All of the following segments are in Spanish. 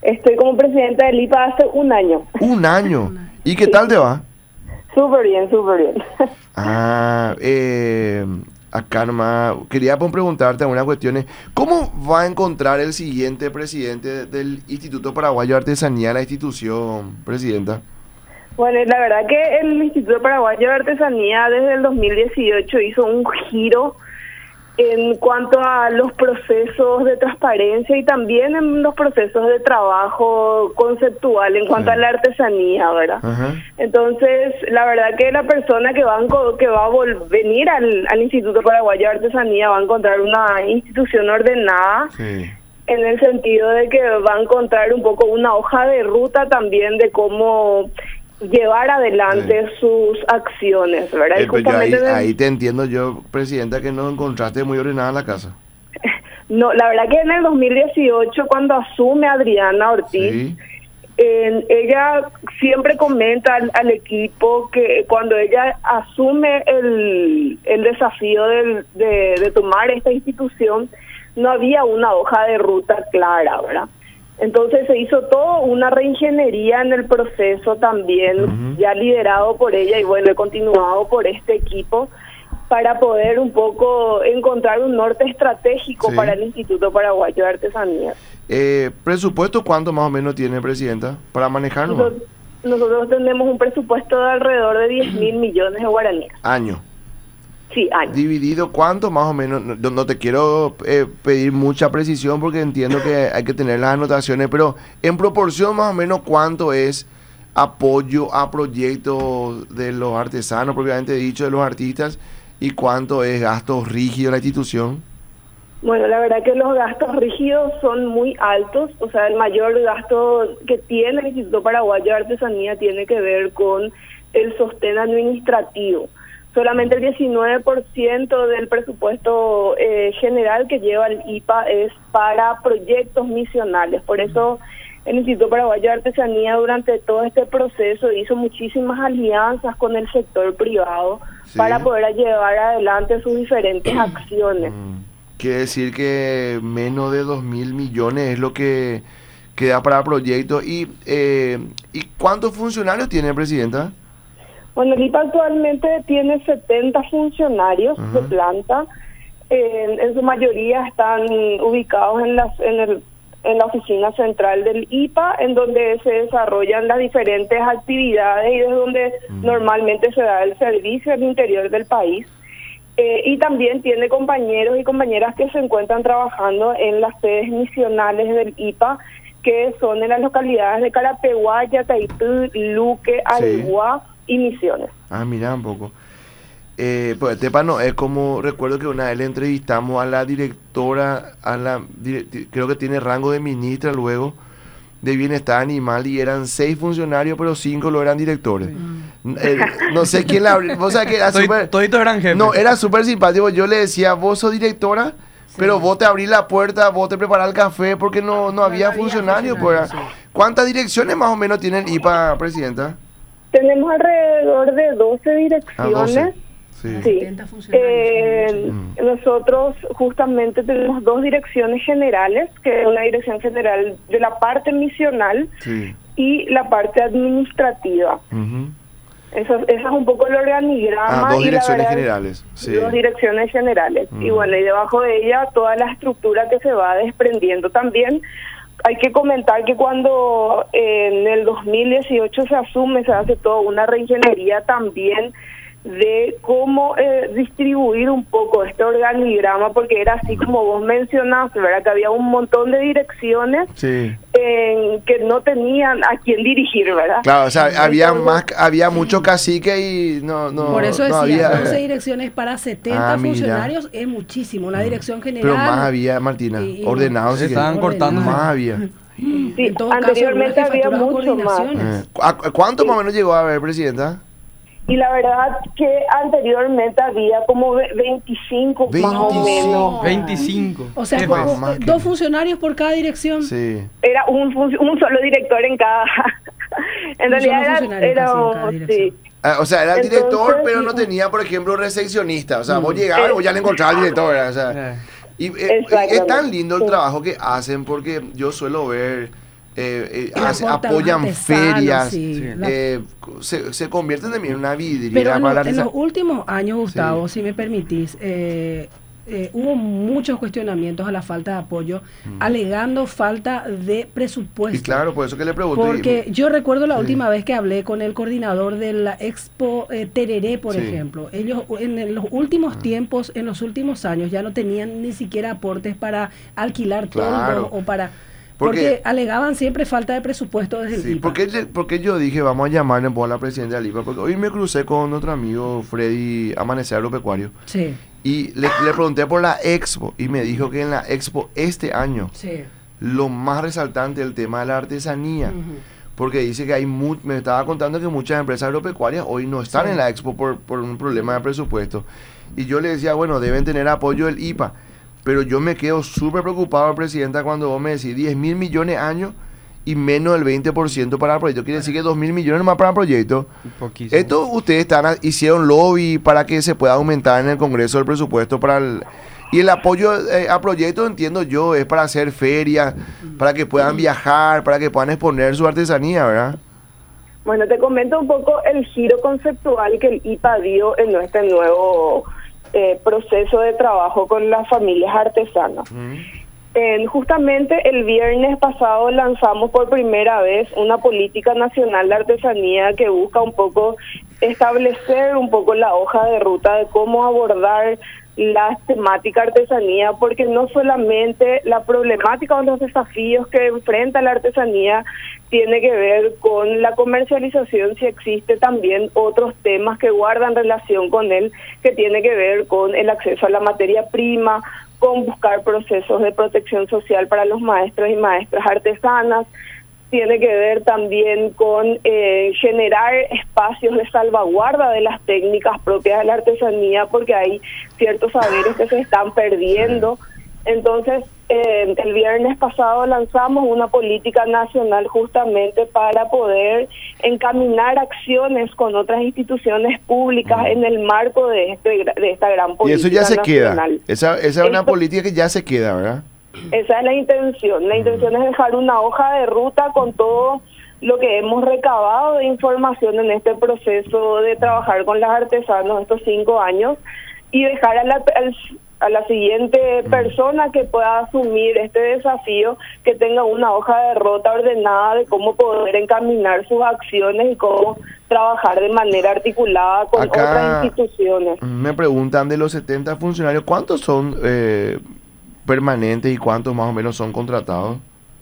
Estoy como presidenta del IPA hace un año. Un año. ¿Y qué tal te va? Súper bien, súper bien. Acá nomás quería preguntarte algunas cuestiones. ¿Cómo va a encontrar el siguiente presidente del Instituto Paraguayo de Artesanía la institución, presidenta? Bueno, la verdad que el Instituto Paraguayo de Artesanía desde el 2018 hizo un giro en cuanto a los procesos de transparencia y también en los procesos de trabajo conceptual en cuanto a la artesanía, ¿verdad? Ajá. Entonces, la verdad que la persona que va a venir al Instituto Paraguayo de Artesanía va a encontrar una institución ordenada, Sí. en el sentido de que va a encontrar un poco una hoja de ruta también de cómo llevar adelante sus acciones, ¿verdad? Y Pero yo justamente ahí te entiendo yo, presidenta, que no encontraste muy ordenada la casa. no, la verdad que en el 2018 cuando asume Adriana Ortiz, Sí. Ella siempre comenta al equipo que cuando ella asume el desafío de tomar esta institución, no había una hoja de ruta clara, ¿verdad? Entonces se hizo toda una reingeniería en el proceso también, ya liderado por ella y bueno, continuado por este equipo, para poder un poco encontrar un norte estratégico para el Instituto Paraguayo de Artesanía. ¿Presupuesto cuánto más o menos tiene, presidenta, para manejarlo? Nosotros tenemos un presupuesto de alrededor de 10.000 millones de guaraníes. Año. Sí, año. ¿Dividido cuánto más o menos? No te quiero pedir mucha precisión porque entiendo que hay que tener las anotaciones, pero en proporción más o menos cuánto es apoyo a proyectos de los artesanos, propiamente dicho, de los artistas, y cuánto es gastos rígidos de la institución. Bueno, la verdad que los gastos rígidos son muy altos, o sea, el mayor gasto que tiene el Instituto Paraguayo de Artesanía tiene que ver con el sostén administrativo. Solamente el 19% del presupuesto general que lleva el IPA es para proyectos misionales. Por eso el Instituto Paraguayo de Artesanía durante todo este proceso hizo muchísimas alianzas con el sector privado para poder llevar adelante sus diferentes acciones. Quiere decir que menos de 2.000 millones es lo que queda para proyectos. ¿Y cuántos funcionarios tiene, presidenta? Bueno, el IPA actualmente tiene 70 funcionarios de planta. En su mayoría están ubicados en la oficina central del IPA, en donde se desarrollan las diferentes actividades y desde donde normalmente se da el servicio al interior del país. Y también tiene compañeros y compañeras que se encuentran trabajando en las sedes misionales del IPA, que son en las localidades de Carapeguá, Yataitú, Luque, Areguá y Misiones. Mira un poco. Pues Tépano, es como, recuerdo que una vez le entrevistamos a la directora, creo que tiene rango de ministra luego, de Bienestar Animal, y eran 6 funcionarios, pero 5 lo eran directores. No sé quién la abrió. O sea, que era toditos eran jefes. No, era súper simpático. Yo le decía, vos sos directora, pero vos te abrís la puerta, vos te preparás el café, porque no había funcionarios. Pues. ¿Cuántas direcciones más o menos tiene el IPA, presidenta? Tenemos alrededor de 12 direcciones. 12. Sí. Nosotros justamente tenemos 2 direcciones generales, que es una dirección general de la parte misional y la parte administrativa. Eso es un poco el organigrama. 2 y direcciones la verdad, generales. 2 direcciones generales. Y bueno, y debajo de ella toda la estructura que se va desprendiendo. También hay que comentar que cuando en el 2018 se hace toda una reingeniería también de cómo distribuir un poco este organigrama, porque era así como vos mencionaste, ¿verdad? Que había un montón de direcciones que no tenían a quién dirigir, ¿verdad? Claro, o sea, había mucho cacique y no por eso no decía, había 12 direcciones para 70 funcionarios es muchísimo, una dirección general. Pero más había, Martina, ordenados. Se estaban cortando. Más había. Sí, anteriormente había mucho más. ¿Cuánto más o menos llegó a haber, presidenta? Y la verdad que anteriormente había como 25 más o menos. 25. O sea, 2 funcionarios por cada dirección. Sí. Era un solo director en cada. En realidad era sí. O sea, era el director, pero no tenía, por ejemplo, recepcionista. O sea, vos llegabas o ya le encontrabas al director, ¿verdad? O sea, y es tan lindo el trabajo que hacen, porque yo suelo ver apoyan ferias, sí. Se convierten también en una vidriera Pero para la en los últimos años, Gustavo, Sí. si me permitís, hubo muchos cuestionamientos a la falta de apoyo, alegando falta de presupuesto. Y claro, por eso que le pregunto. Porque yo recuerdo la Sí. última vez que hablé con el coordinador de la Expo Tereré, por Sí. ejemplo. Ellos en los últimos tiempos, en los últimos años, ya no tenían ni siquiera aportes para alquilar Claro. toldos o para... Porque- Porque alegaban siempre falta de presupuesto desde el Sí, IPA. porque yo dije, vamos a llamarle a la presidenta del IPA, porque hoy me crucé con otro amigo, Freddy Amanecer Agropecuario, Sí, y le pregunté por la Expo, y me dijo que en la Expo este año, sí. lo más resaltante es el tema de la artesanía, Ujú. porque dice que me estaba contando que muchas empresas agropecuarias hoy no están Sí. en la Expo por un problema de presupuesto, y yo le decía, bueno, deben tener apoyo del IPA, pero yo me quedo súper preocupado, Presidenta, cuando vos me decís 10.000 millones años y menos del 20% para el proyecto. Quiere decir que 2.000 millones más para el proyecto. Un poquísimo. Esto ustedes hicieron lobby para que se pueda aumentar en el Congreso el presupuesto para el... Y el apoyo a proyectos, entiendo yo, es para hacer ferias, para que puedan viajar, para que puedan exponer su artesanía, ¿verdad? Bueno, te comento un poco el giro conceptual que el IPA dio en este nuevo proceso de trabajo con las familias artesanas. Justamente el viernes pasado lanzamos por primera vez una política nacional de artesanía que busca un poco establecer un poco la hoja de ruta de cómo abordar la temática artesanía, porque no solamente la problemática o los desafíos que enfrenta la artesanía tiene que ver con la comercialización, si existe también otros temas que guardan relación con él, que tiene que ver con el acceso a la materia prima, con buscar procesos de protección social para los maestros y maestras artesanas, tiene que ver también con generar espacios de salvaguarda de las técnicas propias de la artesanía, porque hay ciertos saberes que se están perdiendo. Entonces, el viernes pasado lanzamos una política nacional justamente para poder encaminar acciones con otras instituciones públicas en el marco de esta gran política Y eso ya se nacional. queda. Esa es una política que ya se queda, ¿verdad? Esa es la intención. La intención es dejar una hoja de ruta con todo lo que hemos recabado de información en este proceso de trabajar con las artesanos estos 5 años y dejar a la siguiente persona que pueda asumir este desafío, que tenga una hoja de ruta ordenada de cómo poder encaminar sus acciones y cómo trabajar de manera articulada con Acá otras instituciones. me preguntan de los 70 funcionarios, ¿cuántos son permanentes y cuántos más o menos son contratados?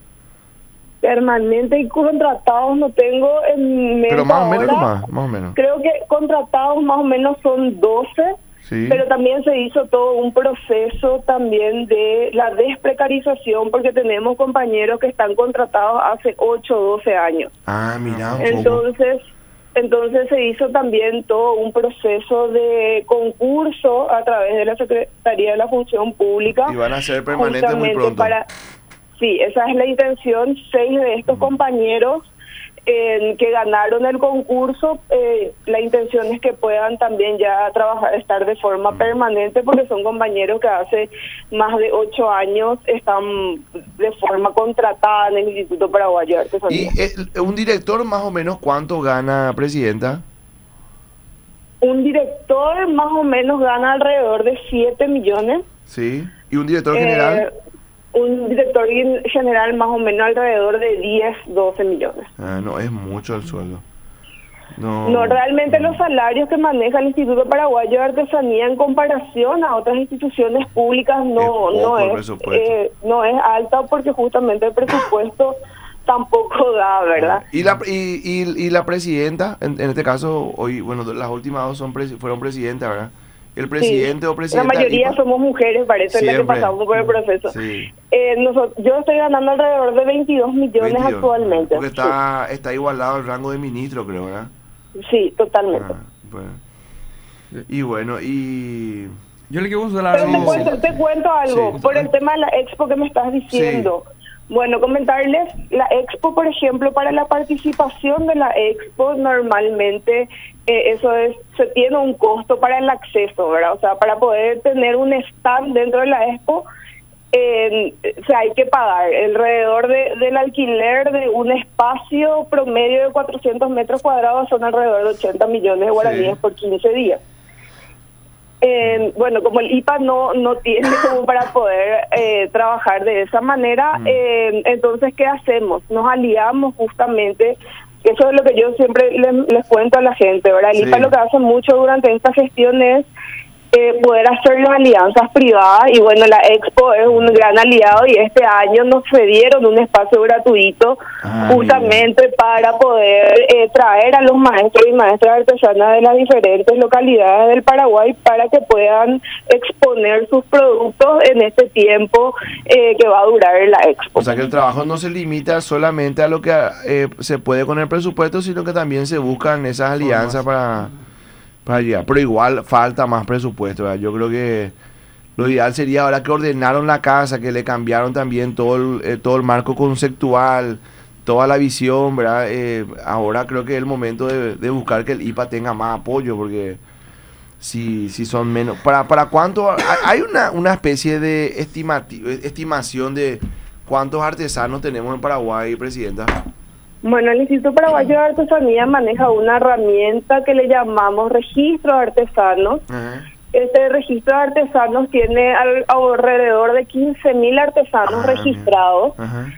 Permanente y contratados no tengo en mente. Pero más o menos, ahora. más o menos. Creo que contratados más o menos son 12, Sí. pero también se hizo todo un proceso también de la desprecarización, porque tenemos compañeros que están contratados hace 8 o 12 años. Ah, mira, un poco. Entonces se hizo también todo un proceso de concurso a través de la Secretaría de la Función Pública. Y van a ser permanentes muy justamente pronto. Sí, esa es la intención. 6 de estos compañeros que ganaron el concurso, la intención es que puedan también ya trabajar, estar de forma permanente, porque son compañeros que hace más de 8 años están de forma contratada en el Instituto Paraguayo de Artesanía. ¿Y un director más o menos cuánto gana, Presidenta? Un director más o menos gana alrededor de 7 millones. Sí. ¿Y un director general? Un director general más o menos alrededor de 10, 12 millones. Ah, no, es mucho el sueldo. No, realmente los salarios que maneja el Instituto Paraguayo de Artesanía en comparación a otras instituciones públicas no es alta, porque justamente el presupuesto tampoco da, ¿verdad? Y la presidenta, en este caso, hoy, bueno, las últimas dos fueron presidentas, ¿verdad? El presidente o presidenta. La mayoría somos mujeres, parece, en la que pasamos por el proceso. Sí. Yo estoy ganando alrededor de 22 millones actualmente. Porque está igualado el rango de ministro, creo, ¿verdad? Sí, totalmente. Bueno. Y bueno, y... Yo le quiero usar Pero te cuento algo, Sí. por el tema de la expo que me estás diciendo. Bueno, comentarles, la expo, por ejemplo, para la participación de la expo, normalmente se tiene un costo para el acceso, ¿verdad? O sea, para poder tener un stand dentro de la expo, o sea, hay que pagar alrededor del alquiler de un espacio promedio de 400 metros cuadrados, son alrededor de 80 millones de guaraníes por 15 días. Bueno, como el IPA no tiene como para poder trabajar de esa manera, entonces, ¿qué hacemos? Nos aliamos justamente, eso es lo que yo siempre les cuento a la gente, ¿verdad? El IPA lo que hace mucho durante esta gestión es poder hacer las alianzas privadas, y bueno, la Expo es un gran aliado, y este año nos cedieron un espacio gratuito justamente para poder traer a los maestros y maestras artesanas de las diferentes localidades del Paraguay para que puedan exponer sus productos en este tiempo que va a durar la Expo. O sea que el trabajo no se limita solamente a lo que se puede con el presupuesto, sino que también se buscan esas alianzas para llegar. Pero igual falta más presupuesto, ¿verdad? Yo creo que lo ideal sería, ahora que ordenaron la casa, que le cambiaron también todo el marco conceptual, toda la visión, ¿verdad? Ahora creo que es el momento de buscar que el IPA tenga más apoyo, porque si son menos... ¿Para cuánto? Hay una especie de estimación de cuántos artesanos tenemos en Paraguay, Presidenta. Bueno, el Instituto Paraguayo de Artesanía maneja una herramienta que le llamamos registro de artesanos. Este registro de artesanos tiene alrededor de 15.000 artesanos registrados,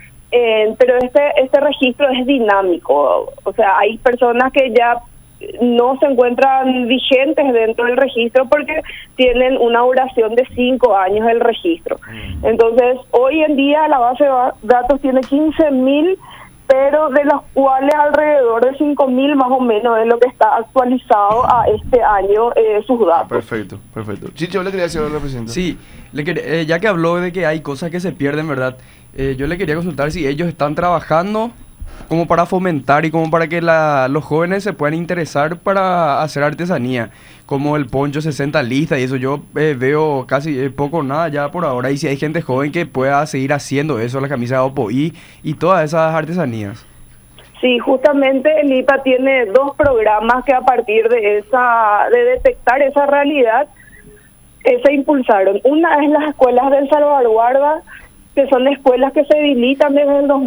pero este registro es dinámico. O sea, hay personas que ya no se encuentran vigentes dentro del registro porque tienen una duración de 5 años el registro. Entonces, hoy en día la base de datos tiene 15.000, pero de los cuales alrededor de 5.000 más o menos es lo que está actualizado a este año sus datos. Perfecto. Chicho, le quería decir algo, Presidente. Sí, ya que habló de que hay cosas que se pierden, ¿verdad? Yo le quería consultar si ellos están trabajando como para fomentar y como para que los jóvenes se puedan interesar para hacer artesanía, como el poncho 60 lista y eso. Yo veo casi poco nada ya por ahora, y si hay gente joven que pueda seguir haciendo eso, la camisa de Opoí y todas esas artesanías. Sí, justamente el IPA tiene 2 programas que a partir de detectar esa realidad se impulsaron. Una es las escuelas del salvaguarda, que son escuelas que se habilitan desde el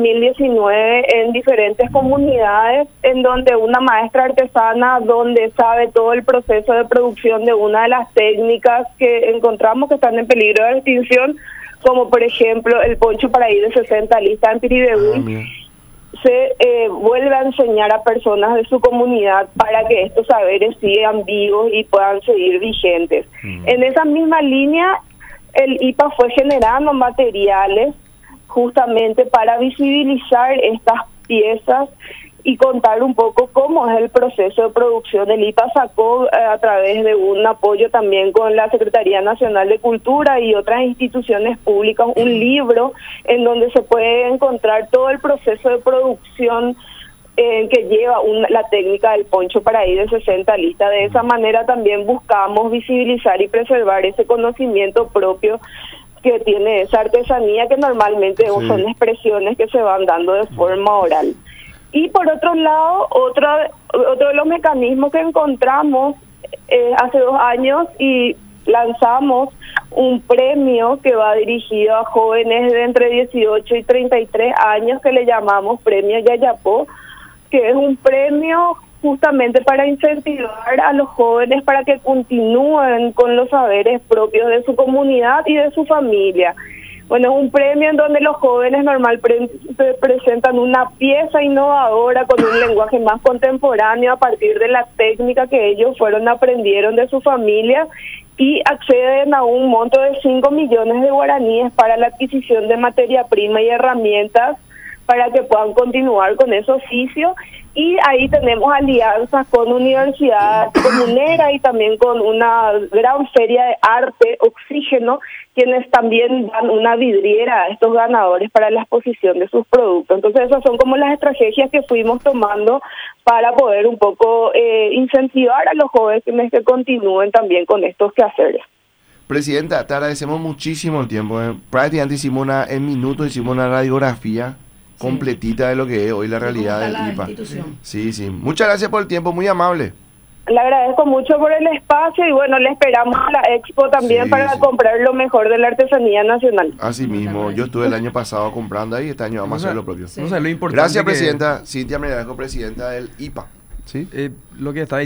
2019 en diferentes comunidades, en donde una maestra artesana, donde sabe todo el proceso de producción de una de las técnicas que encontramos que están en peligro de extinción, como por ejemplo el poncho paraí de 60 lista en Piribebuy, se vuelve a enseñar a personas de su comunidad para que estos saberes sigan vivos y puedan seguir vigentes. En esa misma línea, el IPA fue generando materiales justamente para visibilizar estas piezas y contar un poco cómo es el proceso de producción. El IPA sacó a través de un apoyo también con la Secretaría Nacional de Cultura y otras instituciones públicas un libro en donde se puede encontrar todo el proceso de producción que lleva la técnica del poncho paraí de 60 lista. De esa manera también buscamos visibilizar y preservar ese conocimiento propio que tiene esa artesanía, que normalmente son expresiones que se van dando de forma oral. Y por otro lado, otro de los mecanismos que encontramos hace 2 años y lanzamos un premio que va dirigido a jóvenes de entre 18 y 33 años que le llamamos Premio Yayapó, que es un premio justamente para incentivar a los jóvenes para que continúen con los saberes propios de su comunidad y de su familia. Bueno, es un premio en donde los jóvenes normalmente presentan una pieza innovadora con un lenguaje más contemporáneo a partir de la técnica que ellos aprendieron de su familia, y acceden a un monto de 5 millones de guaraníes para la adquisición de materia prima y herramientas para que puedan continuar con ese oficio. Y ahí tenemos alianzas con Universidad Comunera y también con una gran feria de arte, Oxígeno, quienes también dan una vidriera a estos ganadores para la exposición de sus productos. Entonces esas son como las estrategias que fuimos tomando para poder un poco incentivar a los jóvenes que continúen también con estos quehaceres. Presidenta, te agradecemos muchísimo el tiempo. Prácticamente hicimos una radiografía completita de lo que es hoy la realidad del IPA. Sí. Muchas gracias por el tiempo, muy amable. Le agradezco mucho por el espacio y bueno, le esperamos a la expo también Sí, para sí. comprar lo mejor de la artesanía nacional. Así mismo, yo estuve el año pasado comprando ahí, este año vamos a hacer lo propio. No sé lo importante Gracias, que- presidenta. Cintia Menegasco, presidenta del IPA. ¿Sí? lo que está